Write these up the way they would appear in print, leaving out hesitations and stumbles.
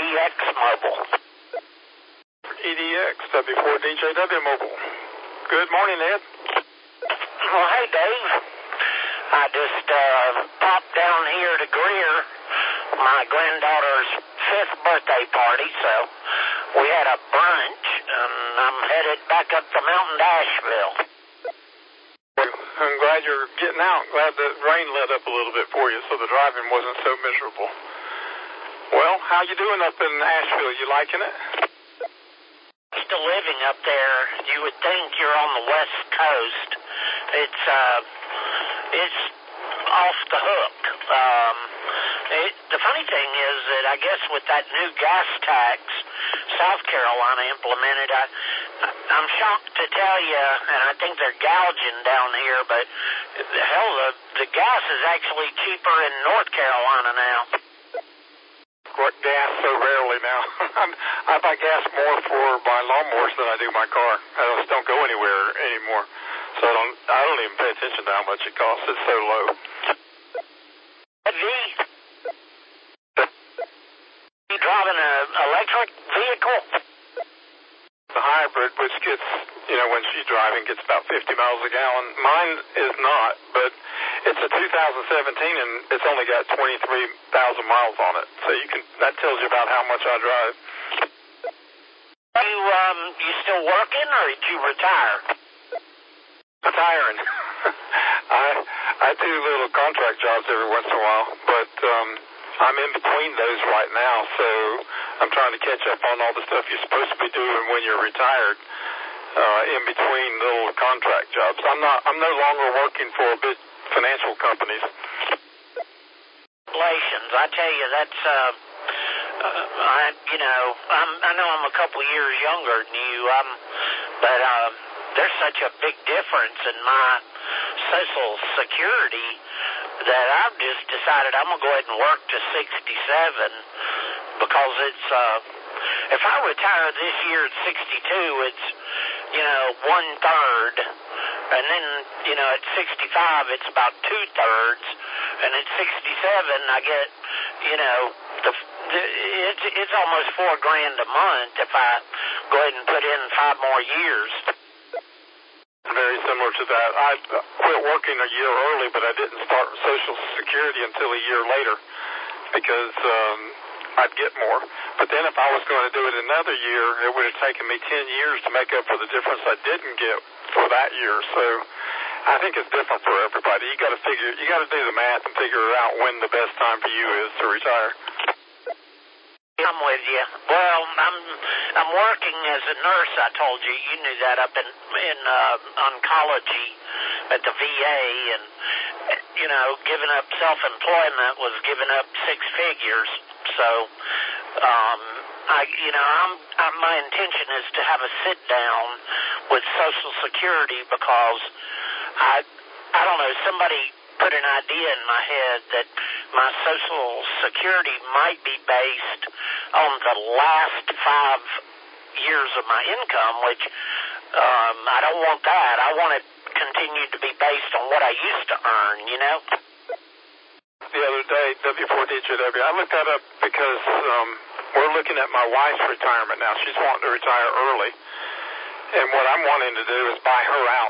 EDX Mobile. EDX, W4DJW Mobile. Good morning, Ed. Well, hey, Dave. I just popped down here to Greer, my granddaughter's 5th birthday party, so we had a brunch, and I'm headed back up the mountain to Asheville. I'm glad you're getting out. Glad the rain let up a little bit for you, so the driving wasn't so miserable. Well, how you doing up in Asheville? You liking it? Still living up there. You would think you're on the West Coast. It's off the hook. The funny thing is that I guess with that new gas tax South Carolina implemented, I'm shocked to tell you, and I think they're gouging down here, but hell, the gas is actually cheaper in North Carolina now. Gas so rarely now. I buy gas more for my lawnmowers than I do my car. I just don't go anywhere anymore, so I don't even pay attention to how much it costs. It's so low. You driving an electric vehicle? The hybrid, which gets, when she's driving, gets about 50 miles a gallon. Mine is not, but it's a 2017, and it's only got 23,000 miles on it. So that tells you about how much I drive. You still working, or did you retire? Retiring. I do little contract jobs every once in a while, but I'm in between those right now, so I'm trying to catch up on all the stuff you're supposed to be doing when you're retired, in between little contract jobs. I'm no longer working for big financial companies. Congratulations. I tell you, that's I know I'm a couple years younger than you, but there's such a big difference in my Social Security that I've just decided I'm going to go ahead and work to 67, because it's, if I retire this year at 62, it's, 1/3, and then, at 65, it's about 2/3, and at 67, I get, it's almost $4,000 a month if I go ahead and put in 5 more years. Very similar to that. I quit working a year early, but I didn't start Social Security until a year later because I'd get more. But then if I was going to do it another year, it would have taken me 10 years to make up for the difference I didn't get for that year. So I think it's different for everybody. You got to do the math and figure out when the best time for you is to retire. I'm with you. Well, I'm working as a nurse. I told you, you knew that, up in oncology at the VA, and giving up self-employment was giving up 6 figures. So, my intention is to have a sit down with Social Security, because I don't know, somebody put an idea in my head that my Social Security might be based on the last 5 years of my income, which I don't want that. I want it continued to be based on what I used to earn, The other day, W4DJW, I looked that up because we're looking at my wife's retirement now. She's wanting to retire early, and what I'm wanting to do is buy her out.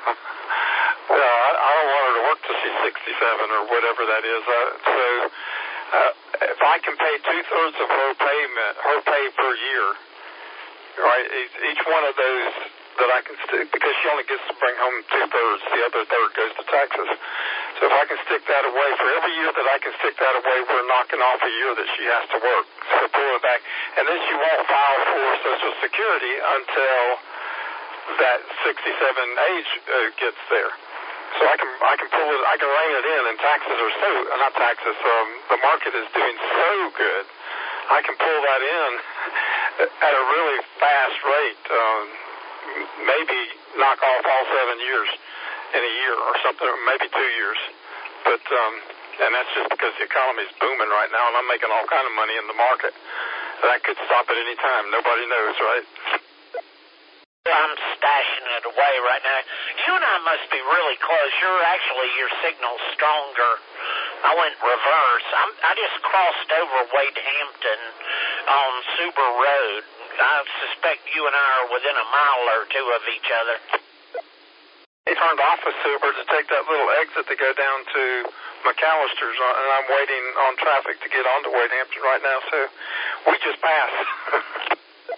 I don't want her to work till she's 67 or whatever that is. So if I can pay 2/3 of her pay per year, right? Each one of those that I can stick, because she only gets to bring home 2/3, the other third goes to taxes. So if I can stick that away, for every year that I can stick that away, we're knocking off a year that she has to work. So pull it back, and then she won't file for Social Security until that 67 age gets there. So I can pull it, I can rein it in, and taxes are not taxes, the market is doing so good. I can pull that in at a really fast rate, maybe knock off all 7 years in a year or something, or maybe 2 years. But, and that's just because the economy's booming right now, and I'm making all kind of money in the market. That could stop at any time. Nobody knows, right? I'm stashing it away right now. You and I must be really close. Your signal's stronger. I went reverse. I just crossed over Wade Hampton, on Suber Road. I suspect you and I are within a mile or two of each other. He turned off of Suber to take that little exit to go down to McAllister's, and I'm waiting on traffic to get onto Wade Hampton right now, so we just passed.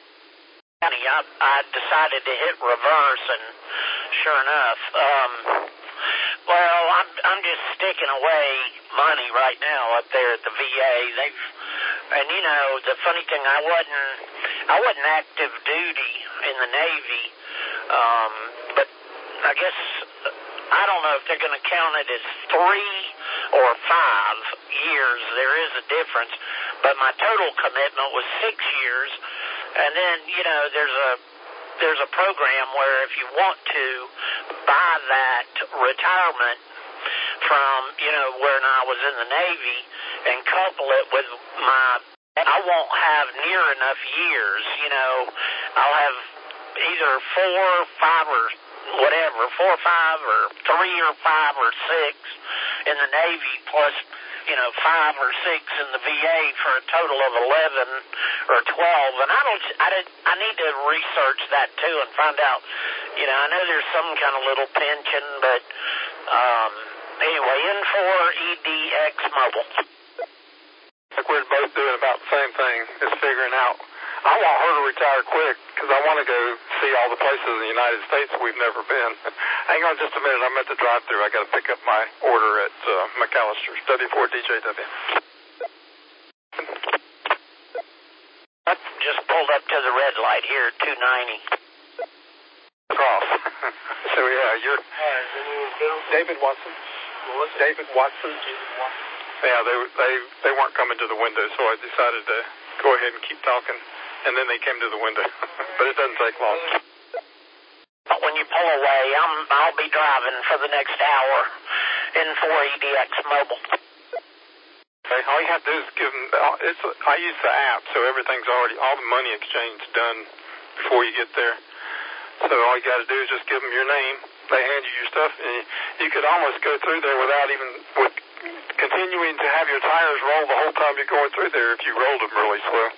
I decided to hit reverse, and sure enough, well, I'm just sticking away money right now up there at the VA. And you know, the funny thing, I wasn't active duty in the Navy, but I guess I don't know if they're going to count it as 3 or 5 years. There is a difference, but my total commitment was 6 years. And then, you know, there's a program where if you want to buy that retirement from, you know, when I was in the Navy and couple it with I won't have near enough years, you know. I'll have either 4, 5, or whatever, 4 or 5 or 3 or 5 or 6 in the Navy, plus, you know, 5 or 6 in the VA for a total of 11 or 12. And I need to research that too and find out, you know, I know there's some kind of little pension, but anyway, N4 EDX Mobile. I think we're both doing about the same thing, is figuring out. I want her to retire quick because I want to go see all the places in the United States we've never been. Hang on just a minute. I'm at the drive-thru. I got to pick up my order at McAllister's, W4DJW. I just pulled up to the red light here, 290. Cross. So, yeah, you're... David Watson. David Watson. Yeah, they weren't coming to the window, so I decided to go ahead and keep talking. And then they came to the window. But it doesn't take long. But when you pull away, I'll be driving for the next hour in 4EDX Mobile. Okay, all you have to do is give them, I use the app, so everything's already, all the money exchange is done before you get there. So all you got to do is just give them your name. They hand you your stuff, and you could almost go through there without even, continuing to have your tires roll the whole time you're going through there if you rolled them really slow.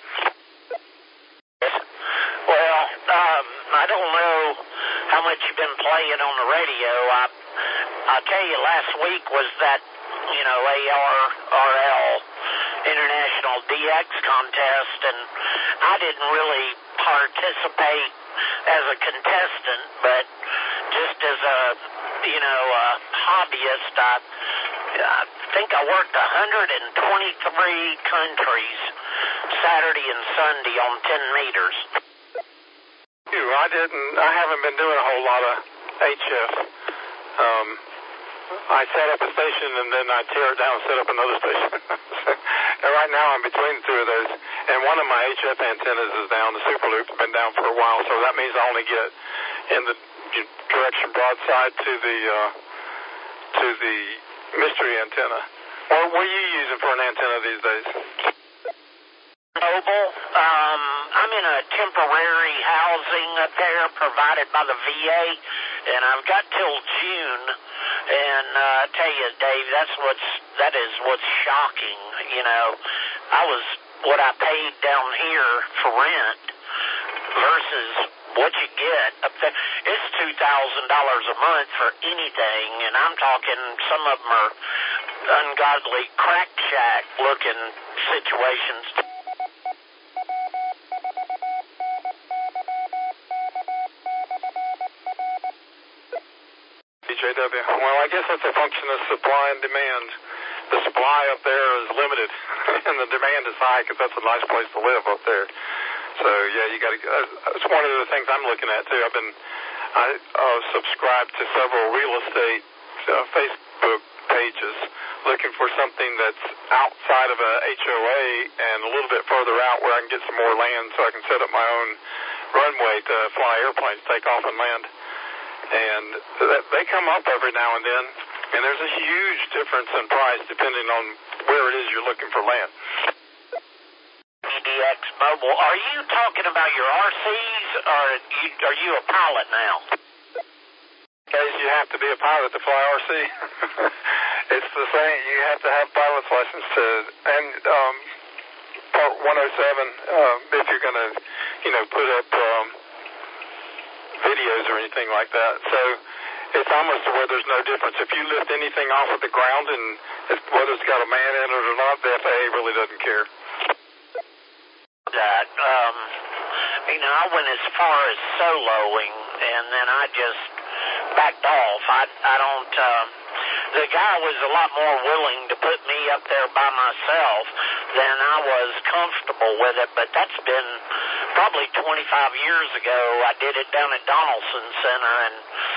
Well, I don't know how much you've been playing on the radio. I'll tell you, last week was that, you know, ARRL International DX contest, and I didn't really participate as a contestant, but just as a, you know, a hobbyist, I think I worked 123 countries Saturday and Sunday on 10 meters. I haven't been doing a whole lot of HF. I set up a station and then I tear it down and set up another station. And right now I'm between the two of those. And one of my HF antennas is down. The Super Loop's been down for a while, so that means I only get in the direction broadside to the mystery antenna. What are you using for an antenna these days? Mobile. I'm in a temporary housing up there provided by the VA, and I've got till June. And I tell you, Dave, that is what's shocking. You know, what I paid down here for rent versus what you get up there. It's $2,000 a month for anything, and I'm talking some of them are ungodly crack shack looking situations. DJW. Well, I guess that's a function of supply and demand. The supply up there is limited, and the demand is high because that's a nice place to live up there. So, yeah, you got to. It's one of the things I'm looking at too. I subscribed to several real estate Facebook pages looking for something that's outside of a HOA and a little bit further out where I can get some more land so I can set up my own runway to fly airplanes, take off and land. And they come up every now and then, and there's a huge difference in price depending on where it is you're looking for land. EDX Mobile, are you talking about your RCs, or are you a pilot now? Guys, you have to be a pilot to fly RC. It's the same. You have to have pilot's license to, and if you're going to, put up videos or anything like that. So it's almost to where there's no difference. If you lift anything off of the ground, and whether it's got a man in it or not, the FAA really doesn't care. I went as far as soloing, and then I just backed off. I don't. The guy was a lot more willing to put me up there by myself than I was comfortable with it, but that's been probably 25 years ago. I did it down at Donaldson Center, and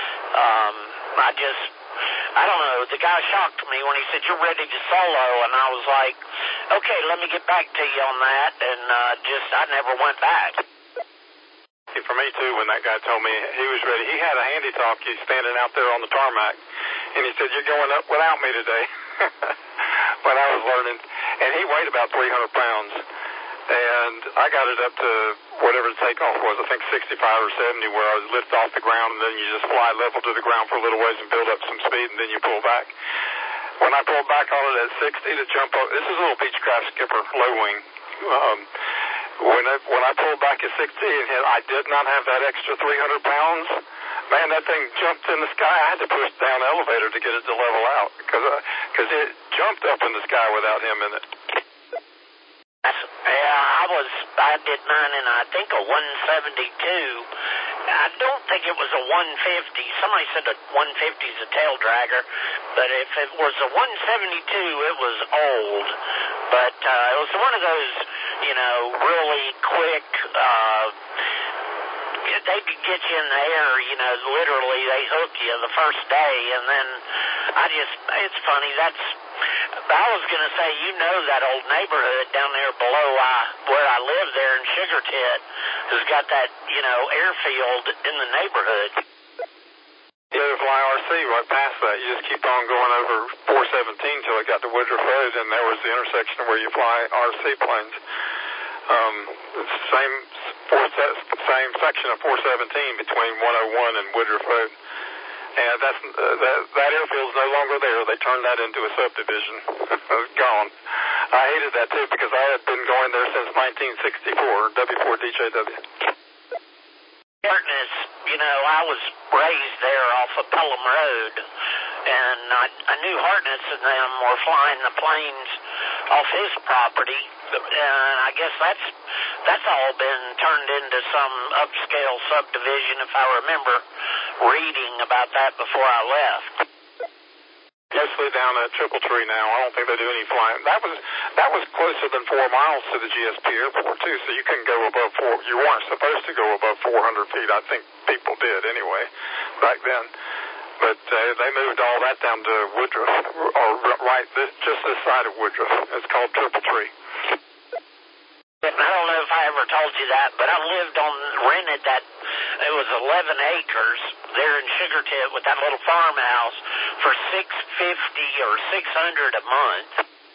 I don't know, the guy shocked me when he said, "You're ready to solo," and I was like, okay, let me get back to you on that, and I never went back. For me, too, when that guy told me he was ready, he had a handy talkie standing out there on the tarmac, and he said, "You're going up without me today," when I was learning, and he weighed about 300 pounds, and I got it up to whatever the takeoff was, I think 65 or 70, where I was lift off the ground, and then you just fly level to the ground for a little ways and build up some speed, and then you pull back. When I pulled back on it at 60 to jump up, this is a little Beechcraft Skipper low wing. When I pulled back at 60 and I did not have that extra 300 pounds, man, that thing jumped in the sky. I had to push down the elevator to get it to level out because it jumped up in the sky without him in it. Yeah, I did mine in, I think, a 172. I don't think it was a 150. Somebody said a 150 is a tail dragger, but if it was a 172, it was old. But it was one of those, really quick, they could get you in the air, literally they hook you the first day, and then it's funny, I was going to say, that old neighborhood down there below where I live there in Sugar Tit has got that, airfield in the neighborhood. You had to fly RC right past that. You just keep on going over 417 till it got to Woodruff Road, and there was the intersection where you fly RC planes. It's the same section of 417 between 101 and Woodruff Road. And that airfield is no longer there. They turned that into a subdivision. It's gone. I hated that, too, because I had been going there since 1964, W4DJW. Hartness, I was raised there off of Pelham Road, and I knew Hartness and them were flying the planes off his property, and I guess that's all been turned into some upscale subdivision, if I remember reading about that before I left. Mostly down at Triple Tree now. I don't think they do any flying. That was closer than 4 miles to the GSP airport, too, so you couldn't go above 4. You weren't supposed to go above 400 feet. I think people did anyway back then. But they moved all that down to Woodruff, or just this side of Woodruff. It's called Triple Tree. I don't know if I ever told you that, but I rented that, it was 11 acres there in Sugar Tit with that little farmhouse for $650 or $600 a month.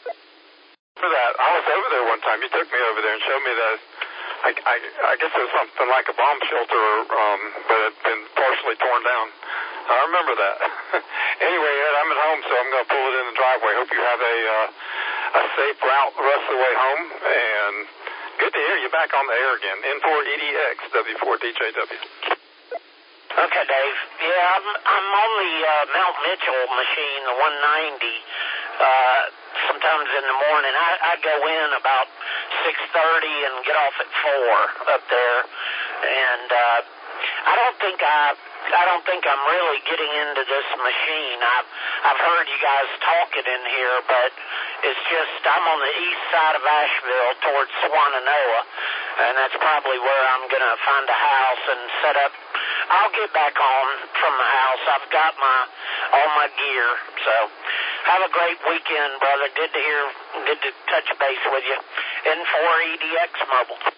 For that, I was over there one time. You took me over there and showed me that. I guess it was something like a bomb shelter, but it had been partially torn down. I remember that. Anyway, Ed, I'm at home, so I'm going to pull it in the driveway. Hope you have a safe route the rest of the way home, and good to hear you back on the air again. N4EDX, W4DJW. Okay, Dave. Yeah, I'm on the Mount Mitchell machine, the 190. Sometimes in the morning, I go in about 6:30 and get off at 4 up there, and I don't think I'm really getting into this machine. I've heard you guys talking in here, but it's just I'm on the east side of Asheville towards Swannanoa, and that's probably where I'm going to find a house and set up. I'll get back on from the house. I've got all my gear, so have a great weekend, brother. Good to touch base with you. N4EDX Mobile.